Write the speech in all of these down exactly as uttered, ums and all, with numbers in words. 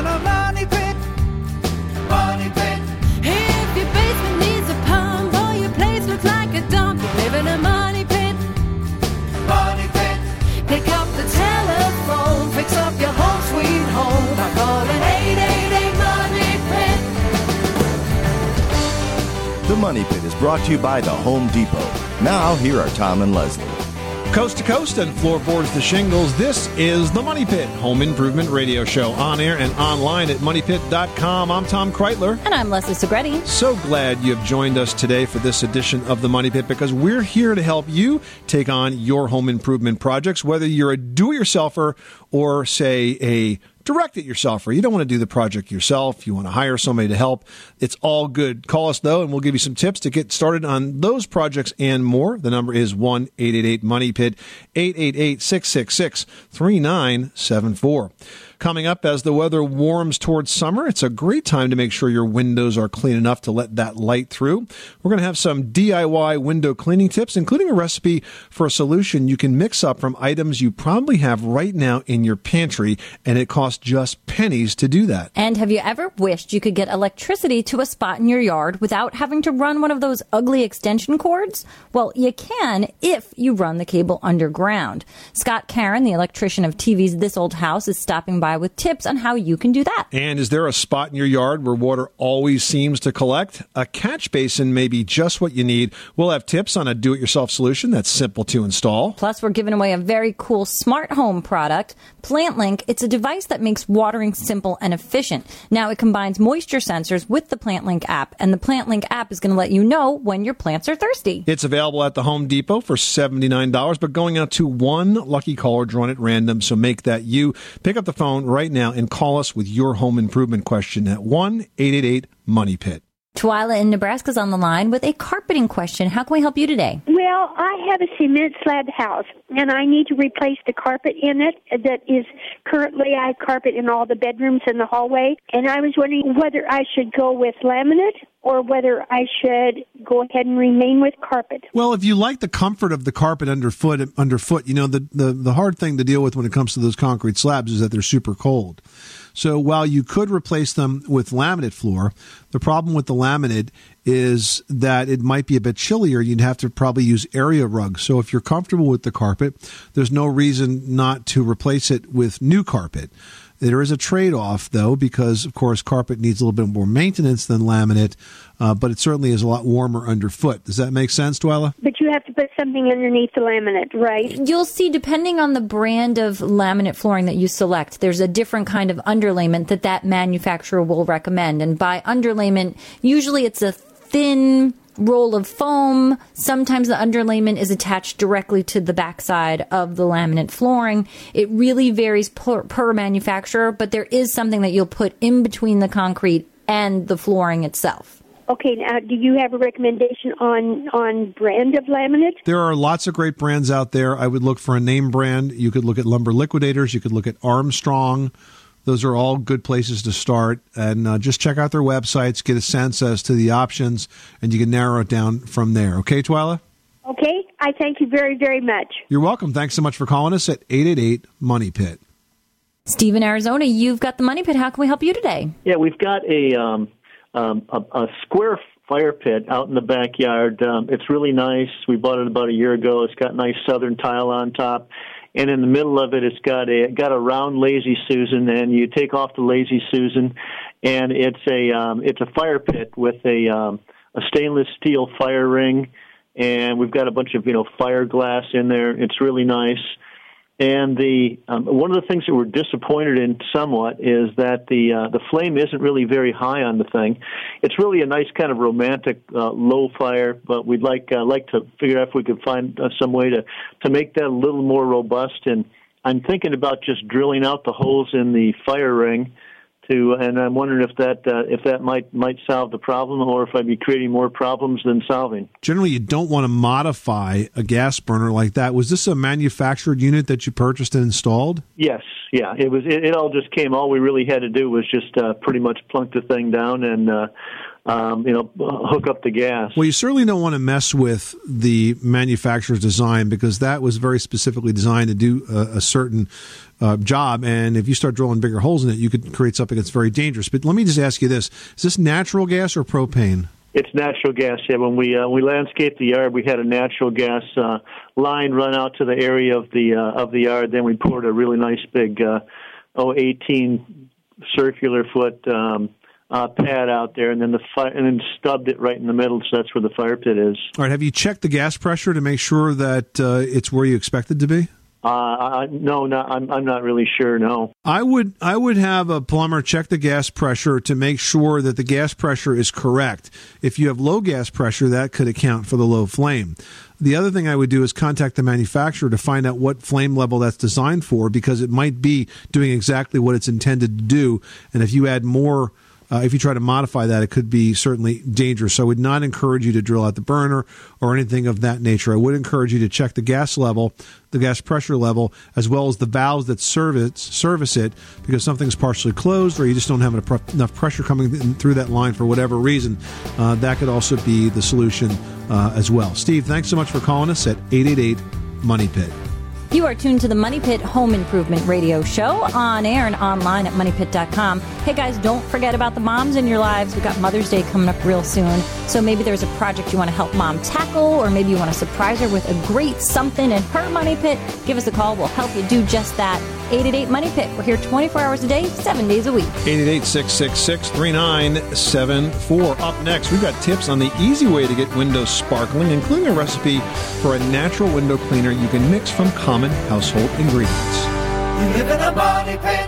in a money pit. Money pit. If your basement needs a pump or your place looks like a dump, you live in a money pit. Money pit. Pick up the telephone, fix up your home sweet home by calling eight eight eight money pit. The Money Pit is brought to you by the Home Depot. Now, here are Tom and Leslie. Coast to coast and floorboards to shingles, this is the Money Pit Home Improvement Radio Show, on air and online at money pit dot com. I'm Tom Kreitler. And I'm Leslie Segretti. So glad you have joined us today for this edition of the Money Pit, because we're here to help you take on your home improvement projects, whether you're a do-it-yourselfer or, say, a direct-it-yourselfer. You don't want to do the project yourself. You want to hire somebody to help. It's all good. Call us, though, and we'll give you some tips to get started on those projects and more. The number is one eight eight eight money pit, eight eight eight, six six six, three nine seven four. Coming up, as the weather warms towards summer, it's a great time to make sure your windows are clean enough to let that light through. We're going to have some D I Y window cleaning tips, including a recipe for a solution you can mix up from items you probably have right now in your pantry, and it costs just pennies to do that. And have you ever wished you could get electricity to a spot in your yard without having to run one of those ugly extension cords? Well, you can if you run the cable underground. Scott Karen, the electrician of T V's This Old House, is stopping by with tips on how you can do that. And is there a spot in your yard where water always seems to collect? A catch basin may be just what you need. We'll have tips on a do-it-yourself solution that's simple to install. Plus, we're giving away a very cool smart home product, PlantLink. It's a device that makes watering simple and efficient. Now, it combines moisture sensors with the PlantLink app, and the PlantLink app is going to let you know when your plants are thirsty. It's available at the Home Depot for seventy-nine dollars, but going out to one lucky caller drawn at random, so make that you. Pick up the phone right now and call us with your home improvement question at one eight eight eight money pit. Twyla in Nebraska is on the line with a carpeting question. How can we help you today? Well, I have a cement slab house, and I need to replace the carpet in it that is currently, I have carpet in all the bedrooms and the hallway, and I was wondering whether I should go with laminate or whether I should go ahead and remain with carpet. Well, if you like the comfort of the carpet underfoot, underfoot, you know, the, the, the hard thing to deal with when it comes to those concrete slabs is that they're super cold. So while you could replace them with laminate floor, the problem with the laminate is that it might be a bit chillier. You'd have to probably use area rugs. So if you're comfortable with the carpet, there's no reason not to replace it with new carpet. There is a trade-off, though, because, of course, carpet needs a little bit more maintenance than laminate, uh, but it certainly is a lot warmer underfoot. Does that make sense, Twyla? But you have to put something underneath the laminate, right? You'll see, depending on the brand of laminate flooring that you select, there's a different kind of underlayment that that manufacturer will recommend. And by underlayment, usually it's a thin roll of foam. Sometimes the underlayment is attached directly to the backside of the laminate flooring. It really varies per, per manufacturer, but there is something that you'll put in between the concrete and the flooring itself. Okay, now, do you have a recommendation on, on brand of laminate? There are lots of great brands out there. I would look for a name brand. You could look at Lumber Liquidators. You could look at Armstrong. Those are all good places to start, and uh, just check out their websites, get a sense as to the options, and you can narrow it down from there. Okay, Twyla? Okay, I thank you very, very much. You're welcome. Thanks so much for calling us at eight eight eight money pit. Steve in Arizona, you've got the Money Pit. How can we help you today? Yeah, we've got a um, um, a, a square fire pit out in the backyard. Um, it's really nice. We bought it about a year ago. It's got nice southern tile on top. And in the middle of it, it's got a got a round Lazy Susan, and you take off the Lazy Susan, and it's a um, it's a fire pit with a um, a stainless steel fire ring, and we've got a bunch of you know fire glass in there. It's really nice. And the um, one of the things that we're disappointed in somewhat is that the uh, the flame isn't really very high on the thing. It's really a nice kind of romantic uh, low fire, but we'd like uh, like to figure out if we could find uh, some way to, to make that a little more robust. And I'm thinking about just drilling out the holes in the fire ring. To, and I'm wondering if that uh, if that might might solve the problem, or if I'd be creating more problems than solving. Generally, you don't want to modify a gas burner like that. Was this a manufactured unit that you purchased and installed? Yes, yeah. It was. It, it all just came. All we really had to do was just uh, pretty much plunk the thing down and uh, um, you know, hook up the gas. Well, you certainly don't want to mess with the manufacturer's design because that was very specifically designed to do a, a certain uh, job. And if you start drilling bigger holes in it, you could create something that's very dangerous. But let me just ask you this. Is this natural gas or propane? It's natural gas. Yeah, when we uh, we landscaped the yard, we had a natural gas uh, line run out to the area of the uh, of the yard. Then we poured a really nice big uh, oh eighteen circular foot um, uh, pad out there, and then the fi- and then stubbed it right in the middle. So that's where the fire pit is. All right. Have you checked the gas pressure to make sure that uh, it's where you expect it to be? Uh, I, no, no, I'm I'm not really sure. No, I would I would have a plumber check the gas pressure to make sure that the gas pressure is correct. If you have low gas pressure, that could account for the low flame. The other thing I would do is contact the manufacturer to find out what flame level that's designed for, because it might be doing exactly what it's intended to do. And if you add more, uh, if you try to modify that, it could be certainly dangerous. So I would not encourage you to drill out the burner or anything of that nature. I would encourage you to check the gas level, the gas pressure level, as well as the valves that service, service it, because something's partially closed or you just don't have enough, enough pressure coming in through that line for whatever reason. Uh, that could also be the solution uh, as well. Steve, thanks so much for calling us at eight eight eight, money pit. You are tuned to the Money Pit Home Improvement Radio Show on air and online at money pit dot com. Hey guys, don't forget about the moms in your lives. We've got Mother's Day coming up real soon. So maybe there's a project you want to help mom tackle, or maybe you want to surprise her with a great something in her Money Pit. Give us a call. We'll help you do just that. eight eight eight, money pit. We're here twenty-four hours a day, seven days a week. eight eight eight, six six six, three nine seven four. Up next, we've got tips on the easy way to get windows sparkling, including a recipe for a natural window cleaner you can mix from common household ingredients. You live in a money pit.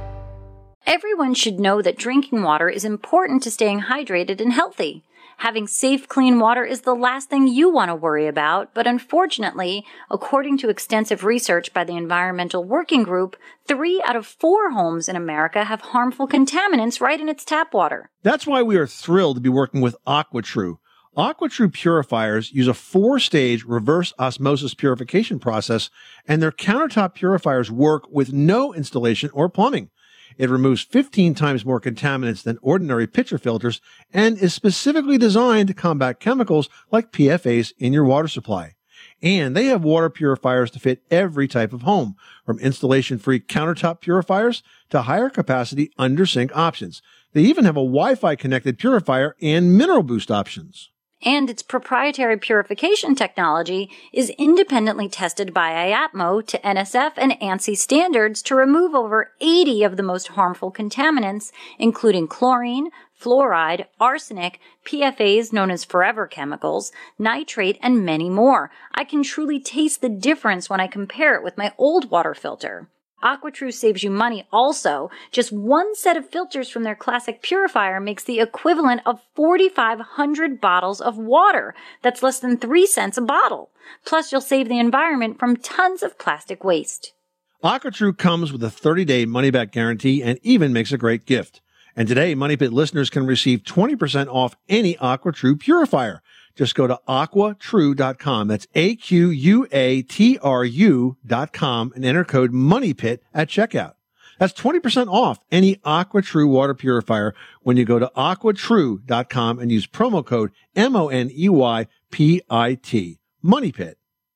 Everyone should know that drinking water is important to staying hydrated and healthy. Having safe, clean water is the last thing you want to worry about, but unfortunately, according to extensive research by the Environmental Working Group, three out of four homes in America have harmful contaminants right in its tap water. That's why we are thrilled to be working with AquaTrue. AquaTrue purifiers use a four-stage reverse osmosis purification process, and their countertop purifiers work with no installation or plumbing. It removes fifteen times more contaminants than ordinary pitcher filters and is specifically designed to combat chemicals like P F As in your water supply. And they have water purifiers to fit every type of home, from installation-free countertop purifiers to higher capacity under-sink options. They even have a Wi-Fi connected purifier and mineral boost options. And its proprietary purification technology is independently tested by I A T M O to N S F and ANSI standards to remove over eighty of the most harmful contaminants, including chlorine, fluoride, arsenic, P F As known as forever chemicals, nitrate, and many more. I can truly taste the difference when I compare it with my old water filter. AquaTrue saves you money also. Just one set of filters from their classic purifier makes the equivalent of forty-five hundred bottles of water. That's less than three cents a bottle. Plus, you'll save the environment from tons of plastic waste. AquaTrue comes with a thirty-day money-back guarantee and even makes a great gift. And today, Money Pit listeners can receive twenty percent off any AquaTrue purifier. Just go to aqua true dot com. That's A Q U A T R U dot com and enter code MONEYPIT at checkout. That's twenty percent off any AquaTrue water purifier when you go to aqua true dot com and use promo code M O N E Y P I T. Money Pit.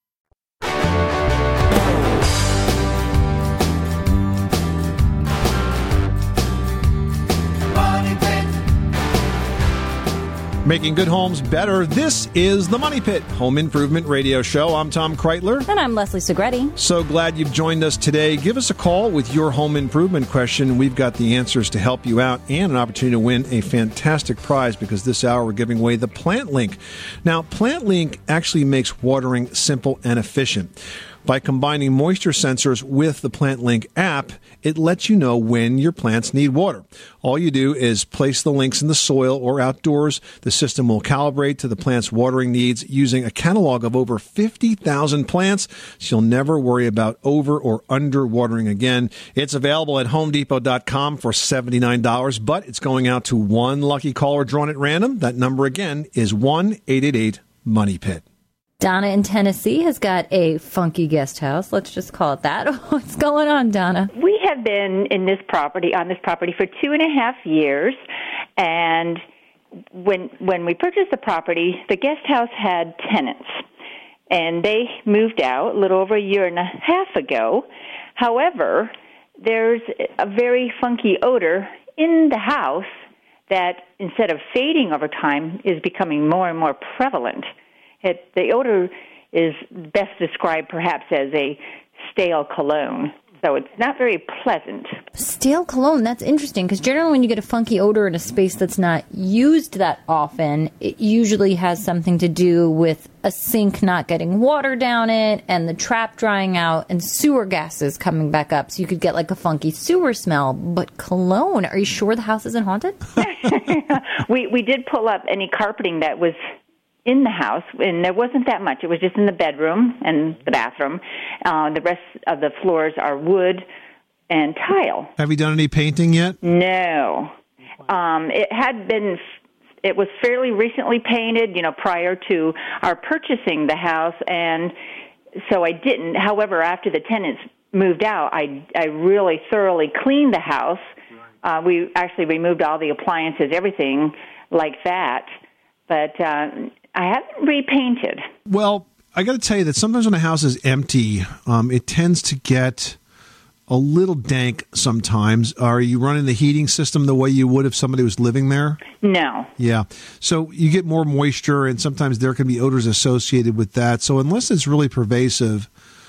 Money pit. Making good homes better. This is the Money Pit Home Improvement Radio Show. I'm Tom Kreitler. And I'm Leslie Segretti. So glad you've joined us today. Give us a call with your home improvement question. We've got the answers to help you out and an opportunity to win a fantastic prize, because this hour we're giving away the PlantLink. Now, PlantLink actually makes watering simple and efficient. By combining moisture sensors with the PlantLink app, it lets you know when your plants need water. All you do is place the links in the soil or outdoors. The system will calibrate to the plant's watering needs using a catalog of over fifty thousand plants, so you'll never worry about over or under watering again. It's available at home depot dot com for seventy-nine dollars, but it's going out to one lucky caller drawn at random. That number again is one eight eight eight, money pit. Donna in Tennessee has got a funky guest house. Let's just call it that. What's going on, Donna? We have been in this property, on this property for two and a half years, and when when we purchased the property, the guest house had tenants, and they moved out a little over a year and a half ago. However, there's a very funky odor in the house that, instead of fading over time, is becoming more and more prevalent. It, the odor is best described perhaps as a stale cologne. So it's not very pleasant. Stale cologne, that's interesting, because generally when you get a funky odor in a space that's not used that often, it usually has something to do with a sink not getting water down it and the trap drying out and sewer gases coming back up. So you could get like a funky sewer smell. But cologne, are you sure the house isn't haunted? we we did pull up any carpeting that was in the house, and there wasn't that much. It was just in the bedroom and the bathroom. Uh, the rest of the floors are wood and tile. Have you done any painting yet? No. Um, it had been, it was fairly recently painted, you know, prior to our purchasing the house, and so I didn't. However, after the tenants moved out, I, I really thoroughly cleaned the house. Uh, we actually removed all the appliances, everything like that. But uh, I haven't repainted. Well, I got to tell you that sometimes when a house is empty, um, it tends to get a little dank sometimes. Are you running the heating system the way you would if somebody was living there? No. Yeah. So you get more moisture, and sometimes there can be odors associated with that. So unless it's really pervasive,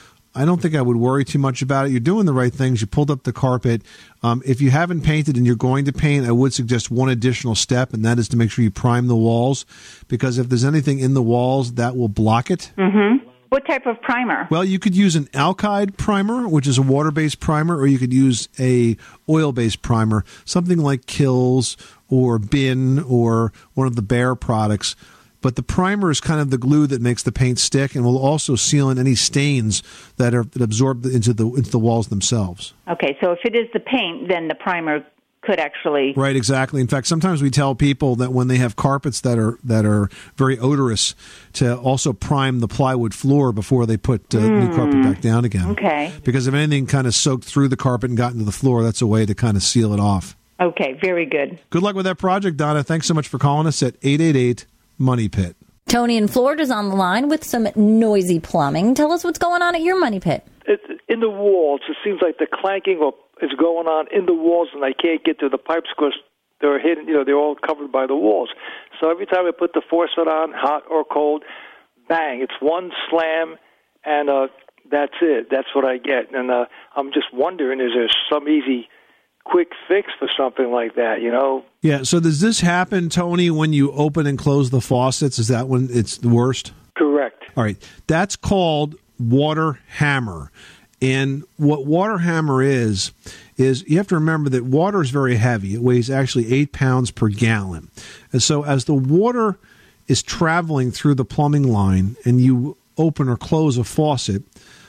I don't think I would worry too much about it. You're doing the right things. You pulled up the carpet. Um, if you haven't painted and you're going to paint, I would suggest one additional step, and that is to make sure you prime the walls, because if there's anything in the walls, that will block it. Mm-hmm. What type of primer? Well, you could use an alkyd primer, which is a water-based primer, or you could use a oil-based primer, something like Kills or Bin or one of the Behr products. But the primer is kind of the glue that makes the paint stick, and will also seal in any stains that are that absorb into the into the walls themselves. Okay, so if it is the paint, then the primer could actually... Right, exactly. In fact, sometimes we tell people that when they have carpets that are that are very odorous, to also prime the plywood floor before they put uh, mm. new carpet back down again. Okay. Because if anything kind of soaked through the carpet and got into the floor, that's a way to kind of seal it off. Okay, very good. Good luck with that project, Donna. Thanks so much for calling us at eight eight eight Money Pit. Tony in Florida's on the line with some noisy plumbing. Tell us what's going on at your Money Pit. It's in the walls. It seems like the clanking or is going on in the walls, and I can't get to the pipes because they're hidden. You know, they're all covered by the walls. So every time I put the faucet on, hot or cold, bang! It's one slam, and uh, that's it. That's what I get. And uh, I'm just wondering, is there some easy, quick fix for something like that? You know? Yeah. So does this happen, Tony, when you open and close the faucets? Is that when it's the worst? Correct. All right. That's called water hammer. And what water hammer is, is you have to remember that water is very heavy. It weighs actually eight pounds per gallon. And so as the water is traveling through the plumbing line and you open or close a faucet,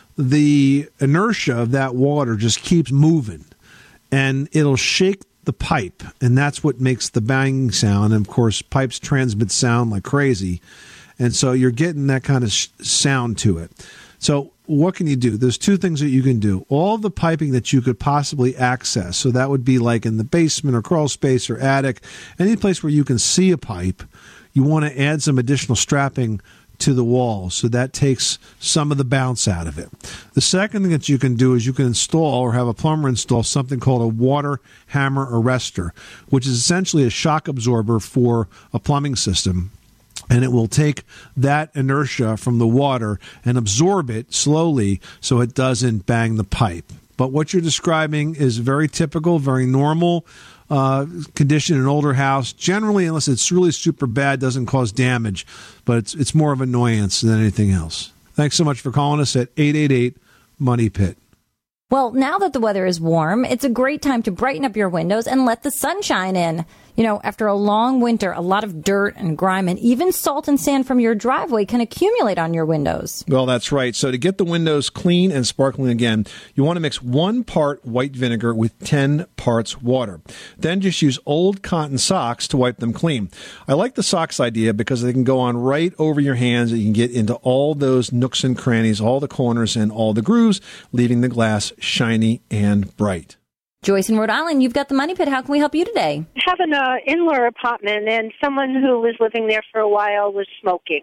the inertia of that water just keeps moving. And it'll shake the pipe, and that's what makes the banging sound. And, of course, pipes transmit sound like crazy. And so you're getting that kind of sh- sound to it. So what can you do? There's two things that you can do. All the piping that you could possibly access, so that would be like in the basement or crawl space or attic, any place where you can see a pipe, you want to add some additional strapping to the wall, so that takes some of the bounce out of it. The second thing that you can do is you can install or have a plumber install something called a water hammer arrestor, which is essentially a shock absorber for a plumbing system. And it will take that inertia from the water and absorb it slowly so it doesn't bang the pipe. But what you're describing is very typical, very normal uh, condition in an older house. Generally, unless it's really super bad, doesn't cause damage. But it's, it's more of annoyance than anything else. Thanks so much for calling us at eight eight eight Money Pit. Well, now that the weather is warm, it's a great time to brighten up your windows and let the sunshine in. You know, after a long winter, a lot of dirt and grime and even salt and sand from your driveway can accumulate on your windows. Well, that's right. So to get the windows clean and sparkling again, you want to mix one part white vinegar with ten parts water. Then just use old cotton socks to wipe them clean. I like the socks idea because they can go on right over your hands and you can get into all those nooks and crannies, all the corners and all the grooves, leaving the glass shiny and bright. Joyce in Rhode Island, you've got the Money Pit. How can we help you today? I have an uh, in-law apartment, and someone who was living there for a while was smoking.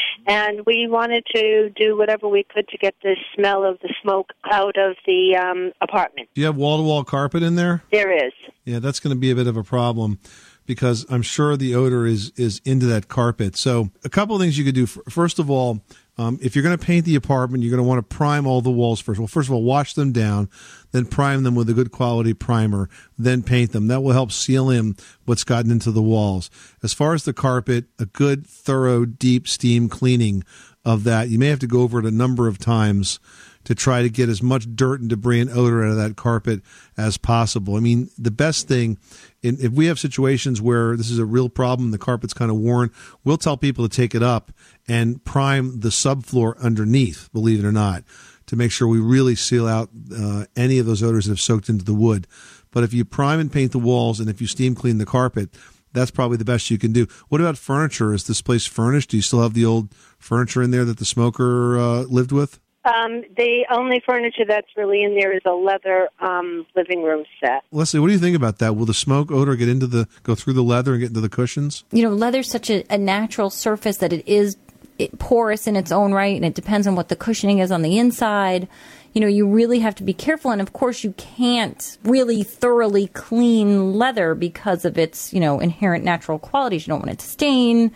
And we wanted to do whatever we could to get the smell of the smoke out of the um, apartment. Do you have wall-to-wall carpet in there? There is. Yeah, that's going to be a bit of a problem because I'm sure the odor is is into that carpet. So a couple of things you could do. First of all, um, if you're going to paint the apartment, you're going to want to prime all the walls first. Well, first of all, wash them down, then prime them with a good quality primer, then paint them. That will help seal in what's gotten into the walls. As far as the carpet, a good, thorough, deep steam cleaning of that. You may have to go over it a number of times to try to get as much dirt and debris and odor out of that carpet as possible. I mean, the best thing, in, if we have situations where this is a real problem, the carpet's kind of worn, we'll tell people to take it up and prime the subfloor underneath, believe it or not, to make sure we really seal out uh, any of those odors that have soaked into the wood. But if you prime and paint the walls and if you steam clean the carpet, that's probably the best you can do. What about furniture? Is this place furnished? Do you still have the old furniture in there that the smoker uh, lived with? Um, the only furniture that's really in there is a leather um, living room set. Leslie, what do you think about that? Will the smoke odor get into the go through the leather and get into the cushions? You know, leather's such a, a natural surface that it is it, porous in its own right, and it depends on what the cushioning is on the inside. You know, you really have to be careful, and of course you can't really thoroughly clean leather because of its, you know, inherent natural qualities. You don't want it to stain.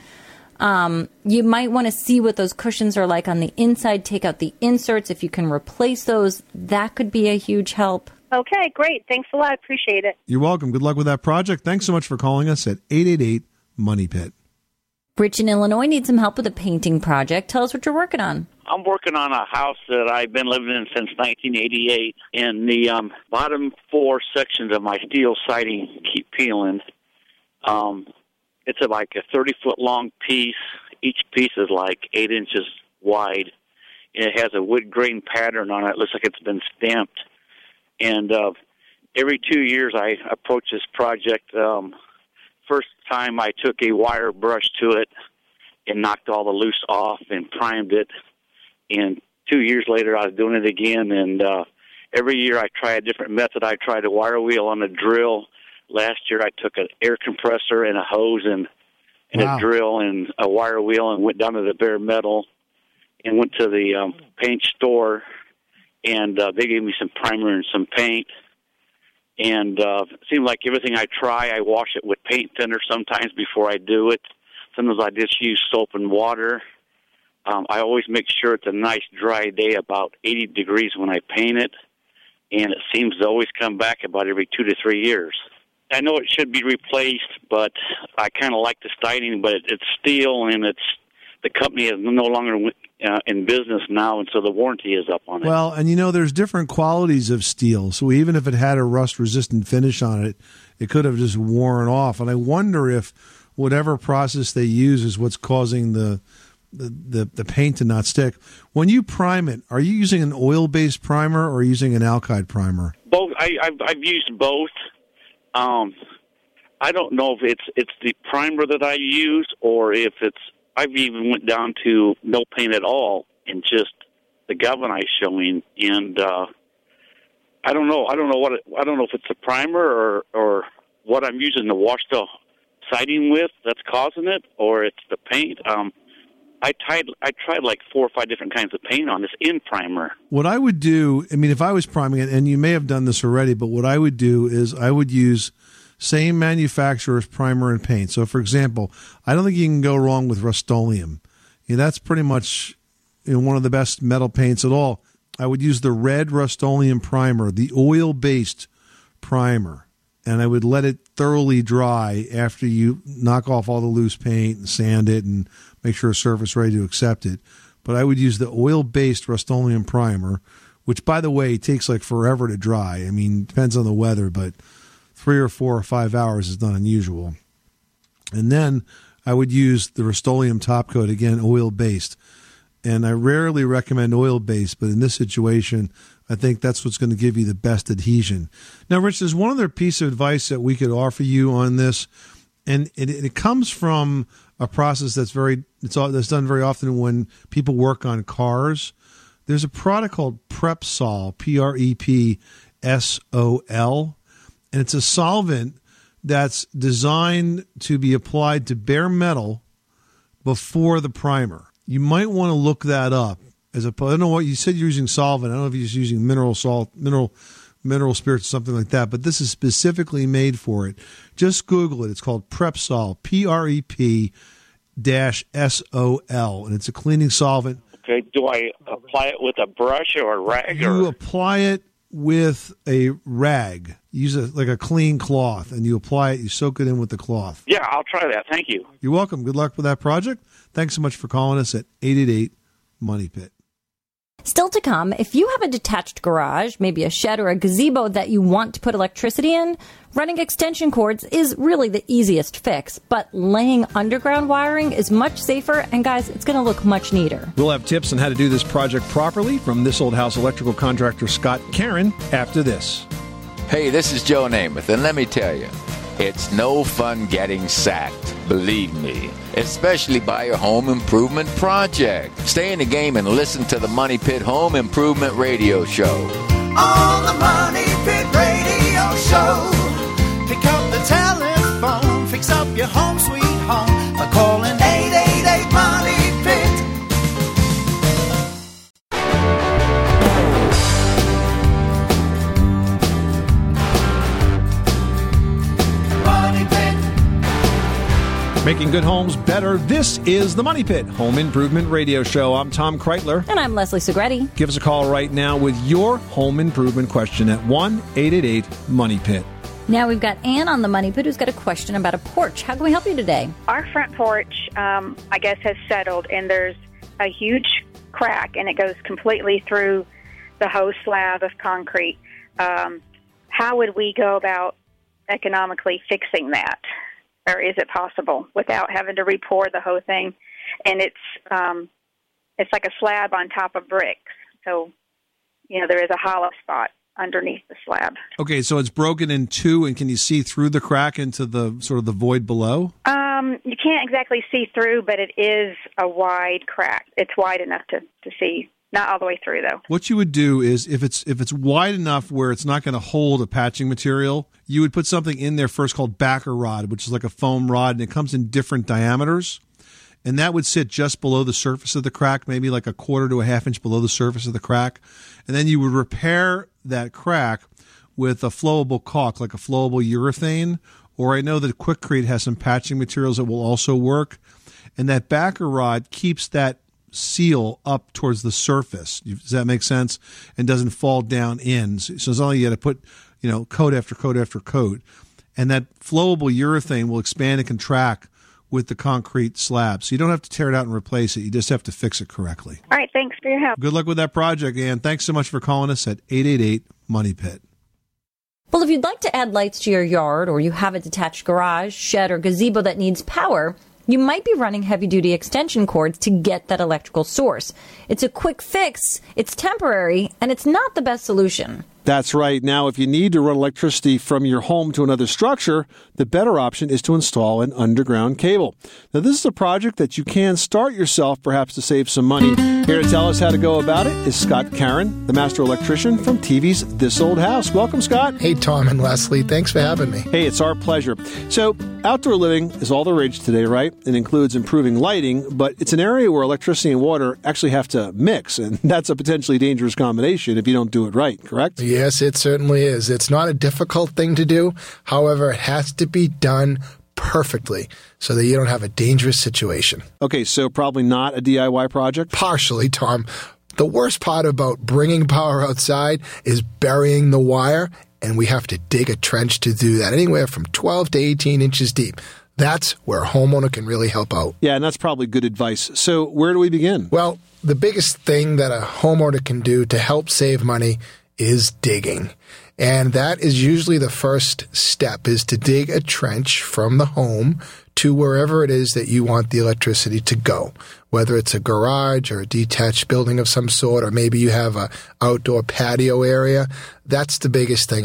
Um, you might want to see what those cushions are like on the inside. Take out the inserts. If you can replace those, that could be a huge help. Okay, great. Thanks a lot. Appreciate it. You're welcome. Good luck with that project. Thanks so much for calling us at eight eight eight, money pit. Rich in Illinois needs some help with a painting project. Tell us what you're working on. I'm working on a house that I've been living in since nineteen eighty-eight, and the um, bottom four sections of my steel siding keep peeling. Um, it's a, like a thirty-foot long piece. Each piece is like eight inches wide. It has a wood grain pattern on it. It looks like it's been stamped. And uh, every two years I approach this project. Um, first time I took a wire brush to it and knocked all the loose off and primed it. And two years later, I was doing it again. And uh, every year I try a different method. I tried a wire wheel on a drill. Last year I took an air compressor and a hose and, and wow. a drill and a wire wheel and went down to the bare metal and went to the um, paint store. And uh, they gave me some primer and some paint. And uh, it seemed like everything I try, I wash it with paint thinner sometimes before I do it. Sometimes I just use soap and water. Um, I always make sure it's a nice dry day, about eighty degrees when I paint it. And it seems to always come back about every two to three years. I know it should be replaced, but I kind of like the siding, but it, it's steel, and it's the company is no longer uh, in business now, and so the warranty is up on it. Well, and you know, there's different qualities of steel, so even if it had a rust-resistant finish on it, it could have just worn off. And I wonder if whatever process they use is what's causing the the, the, the paint to not stick. When you prime it, are you using an oil-based primer or using an alkyd primer? Both. I, I've, I've used both. Um, I don't know if it's it's the primer that I use or if it's. I've even went down to no paint at all and just the galvanized showing, and uh, I don't know. I don't know what. It, I don't know if it's the primer or or what I'm using to wash the siding with that's causing it, or it's the paint. Um, I tried. I tried like four or five different kinds of paint on this in primer. What I would do, I mean, if I was priming it, and you may have done this already, but what I would do is I would use same manufacturer's primer and paint. So, for example, I don't think you can go wrong with Rust-Oleum. You know, that's pretty much, you know, one of the best metal paints at all. I would use the red Rust-Oleum primer, the oil-based primer, and I would let it thoroughly dry after you knock off all the loose paint and sand it and make sure a surface ready to accept it. But I would use the oil-based Rust-Oleum primer, which, by the way, takes like forever to dry. I mean, depends on the weather, but three or four or five hours is not unusual. And then I would use the Rust-Oleum top coat, again, oil-based. And I rarely recommend oil-based, but in this situation, I think that's what's going to give you the best adhesion. Now, Rich, there's one other piece of advice that we could offer you on this, and it, it comes from a process that's very it's all, that's done very often when people work on cars. There's a product called Prepsol, P R E P S O L. and it's a solvent that's designed to be applied to bare metal before the primer. You might want to look that up. As a, I don't know what you said you're using solvent. I don't know if you're just using mineral salt, mineral mineral spirits, something like that, but this is specifically made for it. Just Google it. It's called Prep-Sol, P R E P dash S O L, and it's a cleaning solvent. Okay, do I apply it with a brush or a rag? You or? apply it with a rag. Use a, like a clean cloth, and you apply it. You soak it in with the cloth. Yeah, I'll try that. Thank you. You're welcome. Good luck with that project. Thanks so much for calling us at eight eight eight, Money Pit. Still to come, if you have a detached garage, maybe a shed or a gazebo that you want to put electricity in, running extension cords is really the easiest fix. But laying underground wiring is much safer, and guys, it's going to look much neater. We'll have tips on how to do this project properly from This Old House electrical contractor Scott Karen after this. Hey, this is Joe Namath, and let me tell you, it's no fun getting sacked, believe me, especially by your home improvement project. Stay in the game and listen to the Money Pit Home Improvement Radio Show. On the Money Pit Radio Show. Pick up the telephone, fix up your home sweet home by calling eight eight eight, Money Pit. Making good homes better. This is the Money Pit Home Improvement Radio Show. I'm Tom Kreitler. And I'm Leslie Segretti. Give us a call right now with your home improvement question at one eight eight eight, Money Pit. Now we've got Ann on the Money Pit who's got a question about a porch. How can we help you today? Our front porch, um, I guess, has settled, and there's a huge crack, and it goes completely through the whole slab of concrete. Um, how would we go about economically fixing that? Or is it possible without having to re-pour the whole thing? And it's um, it's like a slab on top of bricks. So, you know, there is a hollow spot underneath the slab. Okay, so it's broken in two, and can you see through the crack into the sort of the void below? Um, you can't exactly see through, but it is a wide crack. It's wide enough to, to see. Not all the way through, though. What you would do is, if it's if it's wide enough where it's not going to hold a patching material, you would put something in there first called backer rod, which is like a foam rod, and it comes in different diameters. And that would sit just below the surface of the crack, maybe like a quarter to a half inch below the surface of the crack. And then you would repair that crack with a flowable caulk, like a flowable urethane. Or I know that Quikrete has some patching materials that will also work. And that backer rod keeps that seal up towards the surface. Does that make sense? And doesn't fall down in. So it's not like you got to put, you know, coat after coat after coat. And that flowable urethane will expand and contract with the concrete slab. So you don't have to tear it out and replace it. You just have to fix it correctly. All right. Thanks for your help. Good luck with that project, Ann. Thanks so much for calling us at eight eight eight, Money Pit. Well, if you'd like to add lights to your yard, or you have a detached garage, shed, or gazebo that needs power, you might be running heavy-duty extension cords to get that electrical source. It's a quick fix, it's temporary, and it's not the best solution. That's right. Now, if you need to run electricity from your home to another structure, the better option is to install an underground cable. Now, this is a project that you can start yourself, perhaps to save some money. Here to tell us how to go about it is Scott Karen, the master electrician from T V's This Old House. Welcome, Scott. Hey, Tom and Leslie. Thanks for having me. Hey, it's our pleasure. So, outdoor living is all the rage today, right? It includes improving lighting, but it's an area where electricity and water actually have to mix, and that's a potentially dangerous combination if you don't do it right, correct? Yes, it certainly is. It's not a difficult thing to do. However, it has to be done perfectly so that you don't have a dangerous situation. Okay, so probably not a D I Y project? Partially, Tom. The worst part about bringing power outside is burying the wire, and we have to dig a trench to do that, anywhere from twelve to eighteen inches deep. That's where a homeowner can really help out. Yeah, and that's probably good advice. So where do we begin? Well, the biggest thing that a homeowner can do to help save money is digging. And that is usually the first step, is to dig a trench from the home to wherever it is that you want the electricity to go, whether it's a garage or a detached building of some sort, or maybe you have a outdoor patio area. That's the biggest thing. And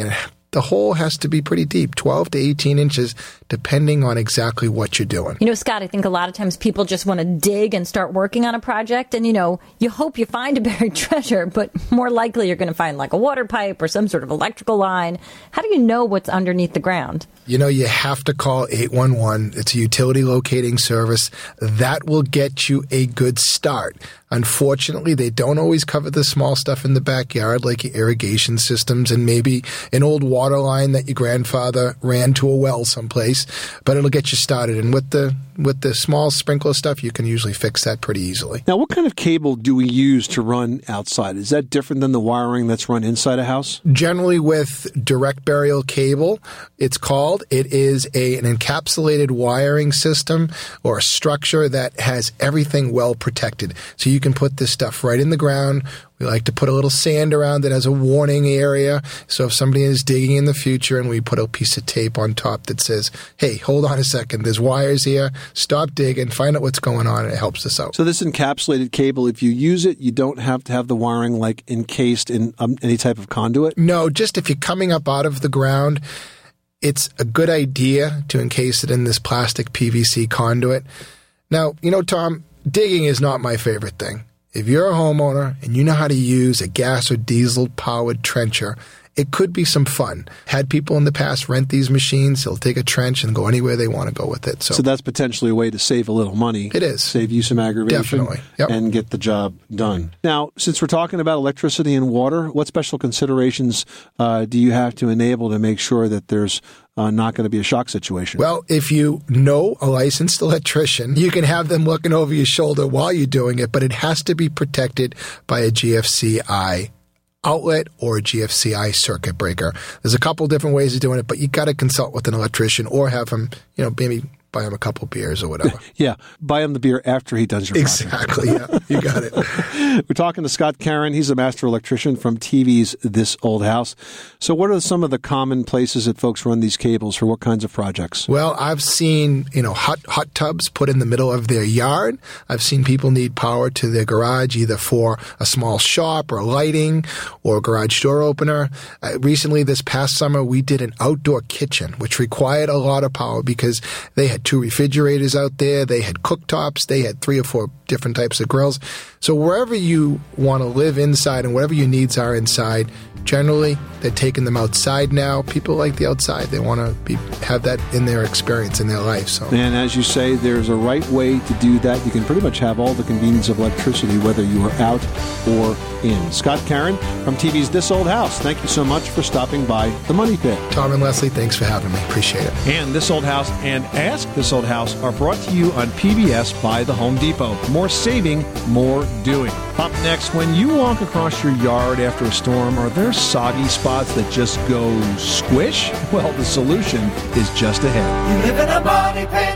the hole has to be pretty deep, twelve to eighteen inches, depending on exactly what you're doing. You know, Scott, I think a lot of times people just want to dig and start working on a project. And, you know, you hope you find a buried treasure, but more likely you're going to find like a water pipe or some sort of electrical line. How do you know what's underneath the ground? You know, you have to call eight one one. It's a utility locating service. That will get you a good start. Unfortunately, they don't always cover the small stuff in the backyard, like your irrigation systems and maybe an old water line that your grandfather ran to a well someplace, but it'll get you started. And with the with the small sprinkler stuff, you can usually fix that pretty easily. Now, what kind of cable do we use to run outside? Is that different than the wiring that's run inside a house? Generally with direct burial cable, it's called. It is a, an encapsulated wiring system or a structure that has everything well protected. So you can put this stuff right in the ground. We like to put a little sand around it as a warning area. So if somebody is digging in the future, and we put a piece of tape on top that says, hey, hold on a second, there's wires here, stop digging, find out what's going on, and it helps us out. So this encapsulated cable, if you use it, you don't have to have the wiring like encased in um, any type of conduit? No, just if you're coming up out of the ground, it's a good idea to encase it in this plastic P V C conduit. Now, you know, Tom, digging is not my favorite thing. If you're a homeowner and you know how to use a gas or diesel-powered trencher, it could be some fun. Had people in the past rent these machines. They'll take a trench and go anywhere they want to go with it. So, so that's potentially a way to save a little money. It is. Save you some aggravation. Definitely. Yep. And get the job done. Now, since we're talking about electricity and water, what special considerations uh, do you have to enable to make sure that there's uh, not going to be a shock situation? Well, if you know a licensed electrician, you can have them looking over your shoulder while you're doing it, but it has to be protected by a G F C I outlet or a G F C I circuit breaker. There's a couple different ways of doing it, but you got to consult with an electrician or have him, you know, maybe buy him a couple beers or whatever. Yeah, buy him the beer after he does your project. Exactly, yeah, you got it. We're talking to Scott Caron. He's a master electrician from T V's This Old House. So what are some of the common places that folks run these cables for what kinds of projects? Well, I've seen, you know, hot hot tubs put in the middle of their yard. I've seen people need power to their garage either for a small shop or lighting or a garage door opener. Uh, recently, this past summer, we did an outdoor kitchen, which required a lot of power because they had two refrigerators out there, they had cooktops, they had three or four different types of grills. So wherever you want to live inside and whatever your needs are inside, generally they're taking them outside now. People like the outside. They want to be have that in their experience in their life. So, and as you say, there's a right way to do that. You can pretty much have all the convenience of electricity whether you are out or in. Scott Caron from T V's This Old House. Thank you so much for stopping by the Money Pit. Tom and Leslie, thanks for having me. Appreciate it. And This Old House and Ask This Old House are brought to you on P B S by the Home Depot. More saving, more doing. Up next, when you walk across your yard after a storm, are there soggy spots that just go squish? Well, the solution is just ahead. You live in a money pit.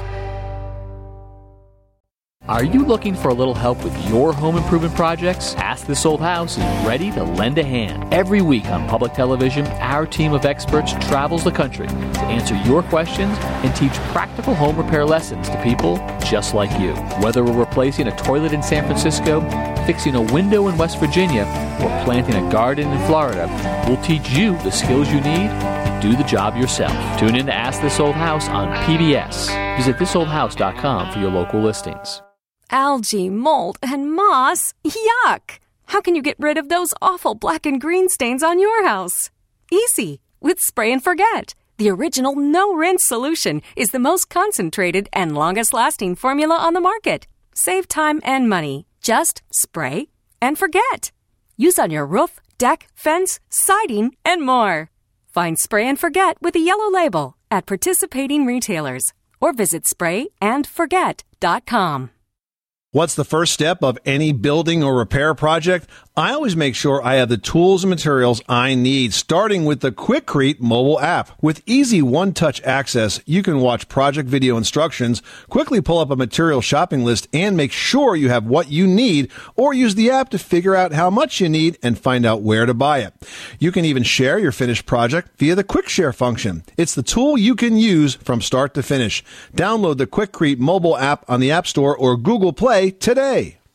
Are you looking for a little help with your home improvement projects? Ask This Old House is ready to lend a hand. Every week on public television, our team of experts travels the country to answer your questions and teach practical home repair lessons to people just like you. Whether we're replacing a toilet in San Francisco, fixing a window in West Virginia, or planting a garden in Florida, we'll teach you the skills you need to do the job yourself. Tune in to Ask This Old House on P B S. Visit this old house dot com for your local listings. Algae, mold, and moss? Yuck! How can you get rid of those awful black and green stains on your house? Easy! With Spray and Forget. The original no-rinse solution is the most concentrated and longest-lasting formula on the market. Save time and money. Just spray and forget. Use on your roof, deck, fence, siding, and more. Find Spray and Forget with a yellow label at participating retailers or visit spray and forget dot com. What's the first step of any building or repair project? I always make sure I have the tools and materials I need, starting with the Quikrete mobile app. With easy one-touch access, you can watch project video instructions, quickly pull up a material shopping list, and make sure you have what you need, or use the app to figure out how much you need and find out where to buy it. You can even share your finished project via the Quick Share function. It's the tool you can use from start to finish. Download the Quikrete mobile app on the App Store or Google Play today.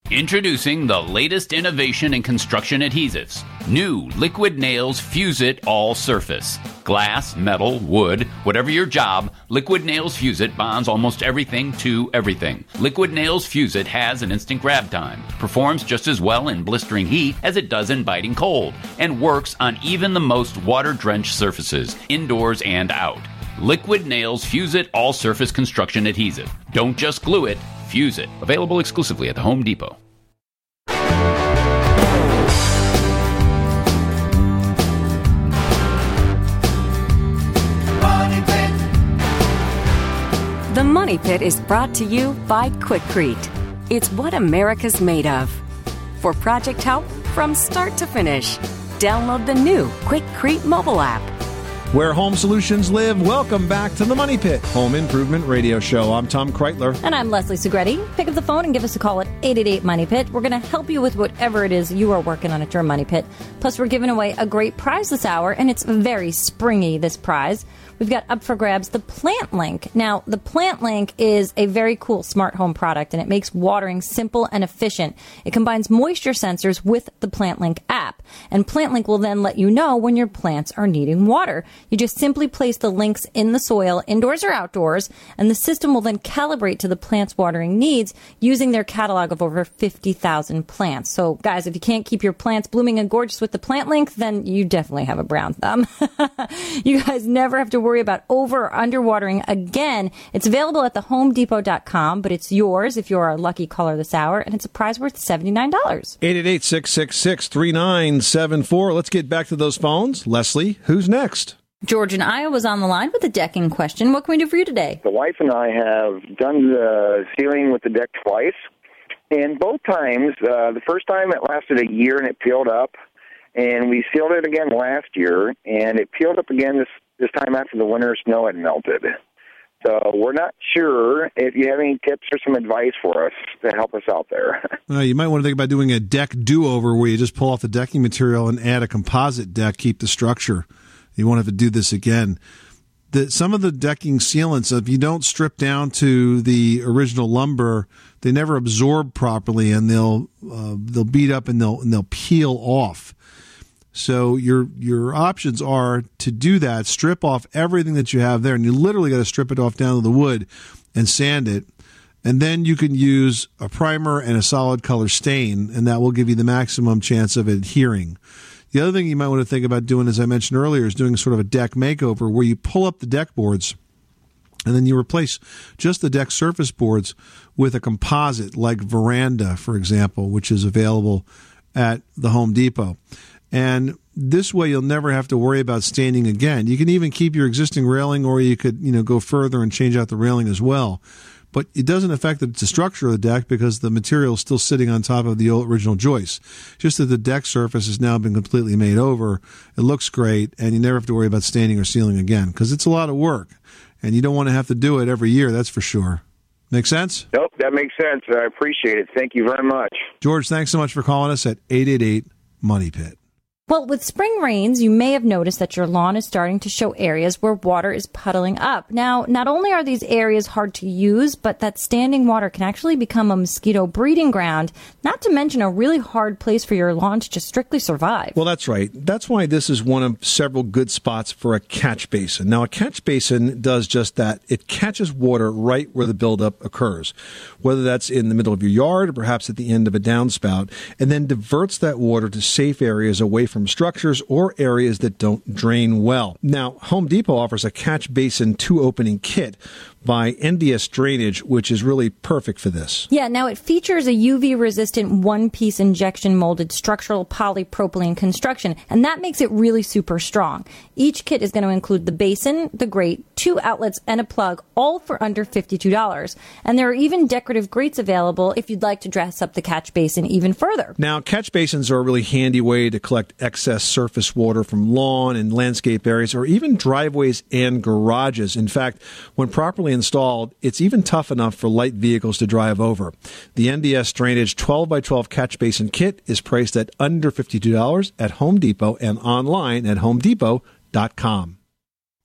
Introducing the latest innovation in construction adhesives. New Liquid Nails Fuse It All Surface. Glass, metal, wood, whatever your job, Liquid Nails Fuse It bonds almost everything to everything. Liquid Nails Fuse It has an instant grab time, performs just as well in blistering heat as it does in biting cold, and works on even the most water-drenched surfaces, indoors and out. Liquid Nails Fuse It All Surface Construction Adhesive. Don't just glue it, fuse it. Available exclusively at the Home Depot. The Money Pit is brought to you by Quikrete. It's what America's made of. For project help from start to finish, download the new Quikrete mobile app. Where home solutions live, welcome back to the Money Pit Home Improvement Radio Show. I'm Tom Kreitler. And I'm Leslie Segretti. Pick up the phone and give us a call at eight eight eight, MONEY PIT. We're going to help you with whatever it is you are working on at your Money Pit. Plus, we're giving away a great prize this hour, and it's very springy, this prize. We've got up for grabs the Plant Link. Now, the Plant Link is a very cool smart home product, and it makes watering simple and efficient. It combines moisture sensors with the Plant Link app, and Plant Link will then let you know when your plants are needing water. You just simply place the links in the soil, indoors or outdoors, and the system will then calibrate to the plant's watering needs using their catalog of over fifty thousand plants. So, guys, if you can't keep your plants blooming and gorgeous with the Plant Link, then you definitely have a brown thumb. You guys never have to worry about over or underwatering again. It's available at the home depot dot com, but it's yours if you're a lucky caller this hour, and it's a prize worth seventy-nine dollars. eight eight eight, six six six, three nine seven four. Let's get back to those phones. Leslie, who's next? George in Iowa's on the line with a decking question. What can we do for you today? The wife and I have done the sealing with the deck twice, and both times, uh, the first time it lasted a year and it peeled up, and we sealed it again last year, and it peeled up again this, this time after the winter snow had melted. So we're not sure if you have any tips or some advice for us to help us out there. Uh, you might want to think about doing a deck do-over where you just pull off the decking material and add a composite deck, keep the structure. You won't have to do this again. The, some of the decking sealants, if you don't strip down to the original lumber, they never absorb properly, and they'll uh, they'll beat up and they'll and they'll peel off. So your your options are to do that, strip off everything that you have there, and you literally got to strip it off down to the wood and sand it. And then you can use a primer and a solid color stain, and that will give you the maximum chance of adhering. The other thing you might want to think about doing, as I mentioned earlier, is doing sort of a deck makeover where you pull up the deck boards and then you replace just the deck surface boards with a composite like Veranda, for example, which is available at the Home Depot. And this way you'll never have to worry about staining again. You can even keep your existing railing, or you could, you know, go further and change out the railing as well. But it doesn't affect the, the structure of the deck because the material is still sitting on top of the old original joist. Just that the deck surface has now been completely made over. It looks great, and you never have to worry about staining or sealing again because it's a lot of work, and you don't want to have to do it every year, that's for sure. Make sense? Nope, that makes sense. I appreciate it. Thank you very much. George, thanks so much for calling us at eight eight eight, MONEY PIT. Well, with spring rains, you may have noticed that your lawn is starting to show areas where water is puddling up. Now, not only are these areas hard to use, but that standing water can actually become a mosquito breeding ground, not to mention a really hard place for your lawn to just strictly survive. Well, that's right. That's why this is one of several good spots for a catch basin. Now, a catch basin does just that. It catches water right where the buildup occurs, whether that's in the middle of your yard or perhaps at the end of a downspout, and then diverts that water to safe areas away from from structures or areas that don't drain well. Now, Home Depot offers a catch basin two-opening kit by N D S Drainage, which is really perfect for this. Yeah, now it features a U V-resistant one-piece injection-molded structural polypropylene construction, and that makes it really super strong. Each kit is going to include the basin, the grate, two outlets, and a plug, all for under fifty-two dollars. And there are even decorative grates available if you'd like to dress up the catch basin even further. Now, catch basins are a really handy way to collect excess surface water from lawn and landscape areas, or even driveways and garages. In fact, when properly installed, it's even tough enough for light vehicles to drive over. The N D S Drainage twelve by twelve catch basin kit is priced at under fifty-two dollars at Home Depot and online at home depot dot com.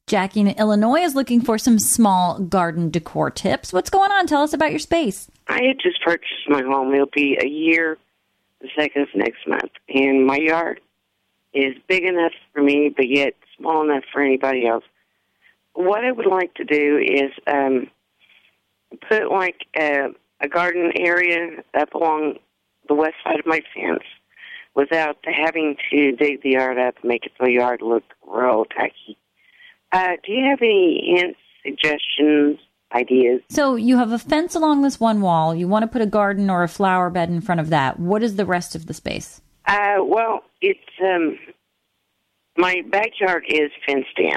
Jackie in Illinois is looking for some small garden decor tips. What's going on? Tell us about your space. I had just purchased my home. It'll be a year the second of next month. And my yard is big enough for me, but yet small enough for anybody else. What I would like to do is um, put like a, a garden area up along the west side of my fence without having to dig the yard up and make it the yard look real tacky. Uh, do you have any hints, suggestions, ideas? So you have a fence along this one wall. You want to put a garden or a flower bed in front of that. What is the rest of the space? Uh, well, it's um, my backyard is fenced in.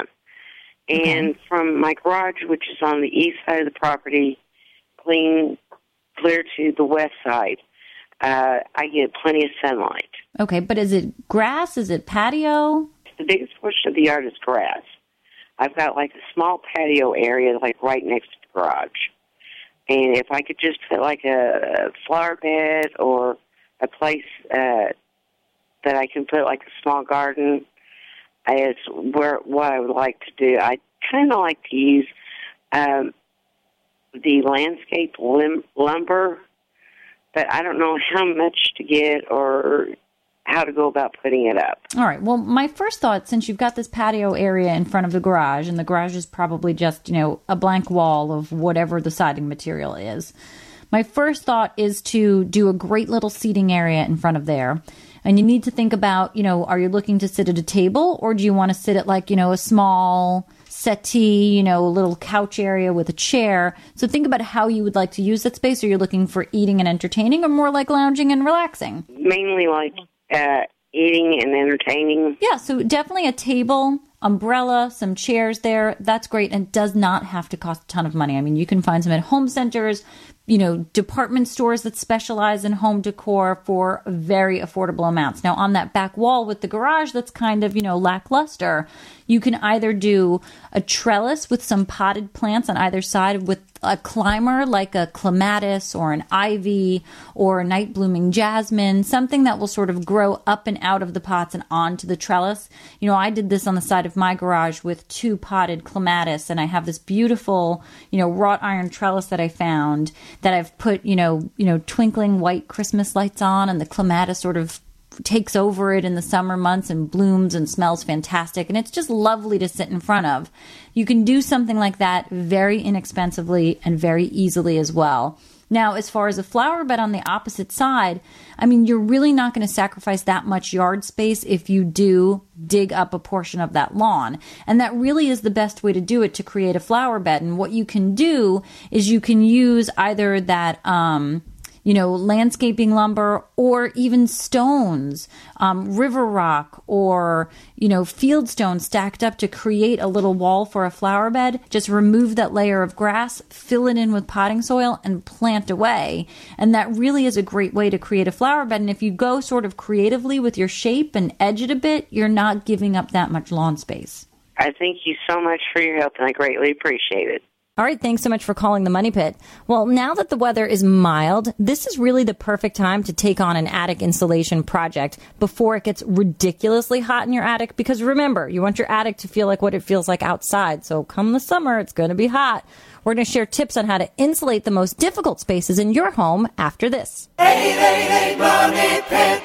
And okay. From my garage, which is on the east side of the property, clean, clear to the west side, uh, I get plenty of sunlight. Okay, but is it grass? Is it patio? The biggest portion of the yard is grass. I've got like a small patio area, like right next to the garage. And if I could just put like a flower bed or a place uh, that I can put like a small garden, is where what I would like to do. I kind of like to use um, the landscape lim- lumber, but I don't know how much to get or how to go about putting it up. All right. Well, my first thought, since you've got this patio area in front of the garage, and the garage is probably just, you know, a blank wall of whatever the siding material is, my first thought is to do a great little seating area in front of there. And you need to think about, you know, are you looking to sit at a table, or do you want to sit at like, you know, a small settee, you know, a little couch area with a chair? So think about how you would like to use that space. Are you looking for eating and entertaining, or more like lounging and relaxing? Mainly like uh, eating and entertaining. Yeah, so definitely a table, umbrella, some chairs there. That's great, and does not have to cost a ton of money. I mean, you can find some at home centers, you know, department stores that specialize in home decor for very affordable amounts. Now, on that back wall with the garage that's kind of, you know, lackluster, you can either do a trellis with some potted plants on either side with a climber like a clematis or an ivy or a night blooming jasmine, something that will sort of grow up and out of the pots and onto the trellis. You know, I did this on the side of my garage with two potted clematis, and I have this beautiful, you know, wrought iron trellis that I found that I've put, you know, you know, twinkling white Christmas lights on, and the clematis sort of takes over it in the summer months and blooms and smells fantastic. And it's just lovely to sit in front of. You can do something like that very inexpensively and very easily as well. Now, as far as a flower bed on the opposite side, I mean, you're really not going to sacrifice that much yard space if you do dig up a portion of that lawn. And that really is the best way to do it, to create a flower bed. And what you can do is you can use either that, um, you know, landscaping lumber, or even stones, um, river rock, or, you know, field stone stacked up to create a little wall for a flower bed. Just remove that layer of grass, fill it in with potting soil, and plant away. And that really is a great way to create a flower bed. And if you go sort of creatively with your shape and edge it a bit, you're not giving up that much lawn space. I thank you so much for your help, and I greatly appreciate it. All right, thanks so much for calling the Money Pit. Well, now that the weather is mild, this is really the perfect time to take on an attic insulation project before it gets ridiculously hot in your attic. Because remember, you want your attic to feel like what it feels like outside. So come the summer, it's going to be hot. We're going to share tips on how to insulate the most difficult spaces in your home after this. eight eight eight Money Pit.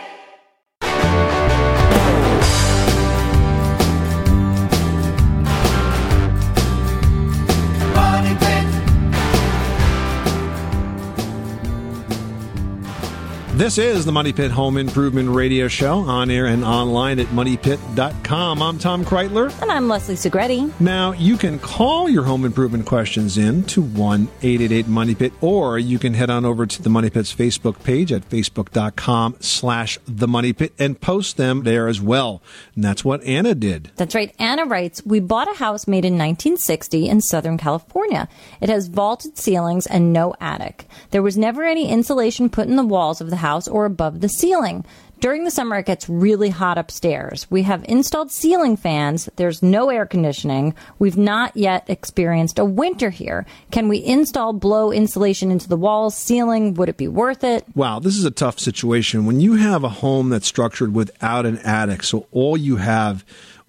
This is the Money Pit Home Improvement Radio Show, on air and online at money pit dot com. I'm Tom Kreitler. And I'm Leslie Segretti. Now, you can call your home improvement questions in to one eight eight eight Money Pit, or you can head on over to the Money Pit's Facebook page at facebook dot com slash the Money Pit and post them there as well. And that's what Anna did. That's right. Anna writes, we bought a house made in nineteen sixty in Southern California. It has vaulted ceilings and no attic. There was never any insulation put in the walls of the house or above the ceiling. During the summer, it gets really hot upstairs. We have installed ceiling fans. There's no air conditioning. We've not yet experienced a winter here. Can we install blow insulation into the walls, ceiling? Would it be worth it? Wow, this is a tough situation. When you have a home that's structured without an attic, so all you have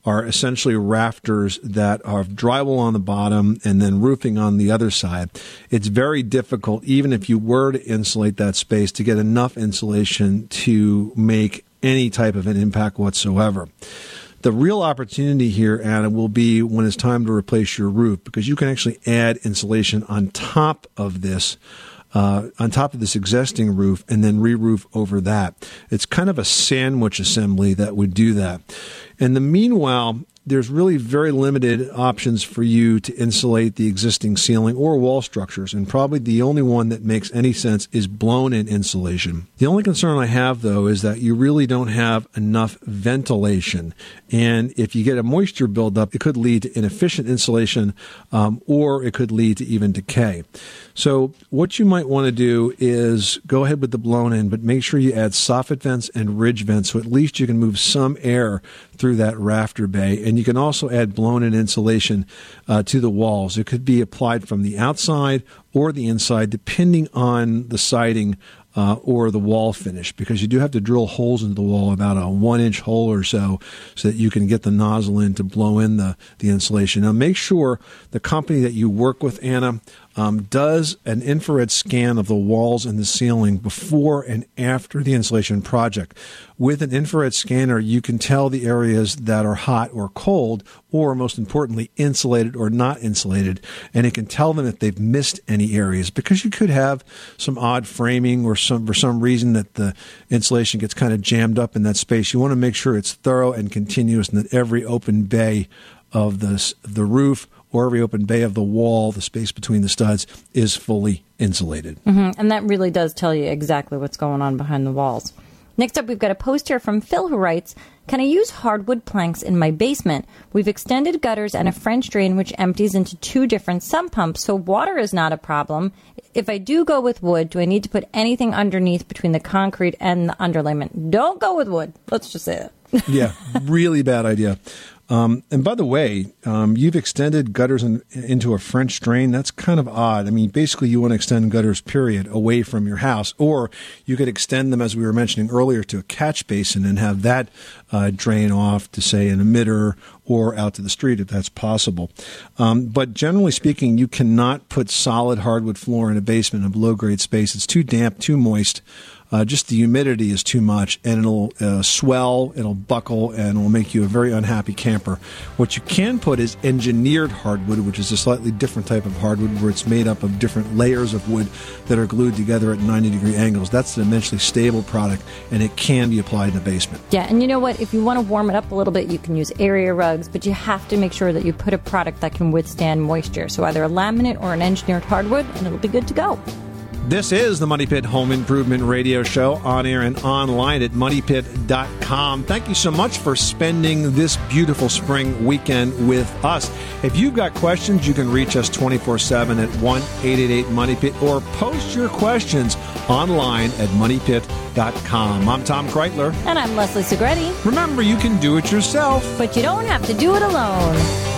are essentially rafters that are drywall on the bottom and then roofing on the other side. It's very difficult, even if you were to insulate that space, to get enough insulation to make any type of an impact whatsoever. The real opportunity here, Anna, will be when it's time to replace your roof, because you can actually add insulation on top of this, uh, on top of this existing roof, and then re-roof over that. It's kind of a sandwich assembly that would do that. In the meanwhile, there's really very limited options for you to insulate the existing ceiling or wall structures, and probably the only one that makes any sense is blown-in insulation. The only concern I have, though, is that you really don't have enough ventilation, and if you get a moisture buildup, it could lead to inefficient insulation, um, or it could lead to even decay. So what you might want to do is go ahead with the blown-in, but make sure you add soffit vents and ridge vents, so at least you can move some air through that rafter bay. And you can also add blown-in insulation uh, to the walls. It could be applied from the outside or the inside, depending on the siding uh, or the wall finish, because you do have to drill holes into the wall, about a one-inch hole or so, so that you can get the nozzle in to blow in the, the insulation. Now, make sure the company that you work with, Anna, Um, does an infrared scan of the walls and the ceiling before and after the insulation project. With an infrared scanner, you can tell the areas that are hot or cold, or most importantly, insulated or not insulated, and it can tell them if they've missed any areas, because you could have some odd framing or some for some reason that the insulation gets kind of jammed up in that space. You want to make sure it's thorough and continuous, and that every open bay of the, the roof or every open bay of the wall, the space between the studs, is fully insulated. Mm-hmm. And that really does tell you exactly what's going on behind the walls. Next up, we've got a post here from Phil who writes, "Can I use hardwood planks in my basement? We've extended gutters and a French drain which empties into two different sump pumps, so water is not a problem. If I do go with wood, do I need to put anything underneath between the concrete and the underlayment?" Don't go with wood. Let's just say that. Yeah, really bad idea. Um, and by the way, um, you've extended gutters in, into a French drain. That's kind of odd. I mean, basically you want to extend gutters, period, away from your house. Or you could extend them, as we were mentioning earlier, to a catch basin and have that uh, drain off to, say, an emitter or out to the street if that's possible. Um, but generally speaking, you cannot put solid hardwood floor in a basement in a below-grade space. It's too damp, too moist. Uh, just the humidity is too much, and it'll uh, swell, it'll buckle, and it'll make you a very unhappy camper. What you can put is engineered hardwood, which is a slightly different type of hardwood where it's made up of different layers of wood that are glued together at ninety degree angles. That's an immensely stable product, and it can be applied in a basement. Yeah, and you know what? If you want to warm it up a little bit, you can use area rugs, but you have to make sure that you put a product that can withstand moisture. So either a laminate or an engineered hardwood, and it'll be good to go. This is the Money Pit Home Improvement Radio Show, on air and online at money pit dot com. Thank you so much for spending this beautiful spring weekend with us. If you've got questions, you can reach us twenty-four seven at one eight eight eight money pit or post your questions online at money pit dot com. I'm Tom Kreitler. And I'm Leslie Segretti. Remember, you can do it yourself, but you don't have to do it alone.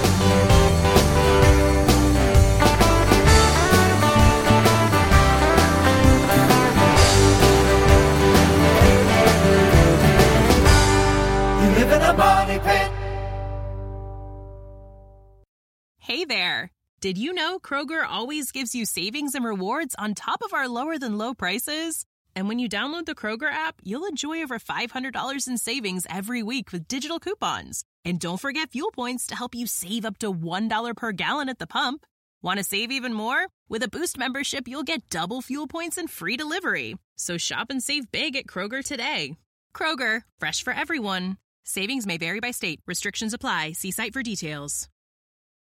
Hey there! Did you know Kroger always gives you savings and rewards on top of our lower-than-low prices? And when you download the Kroger app, you'll enjoy over five hundred dollars in savings every week with digital coupons. And don't forget fuel points to help you save up to one dollar per gallon at the pump. Want to save even more? With a Boost membership, you'll get double fuel points and free delivery. So shop and save big at Kroger today. Kroger, fresh for everyone. Savings may vary by state. Restrictions apply. See site for details.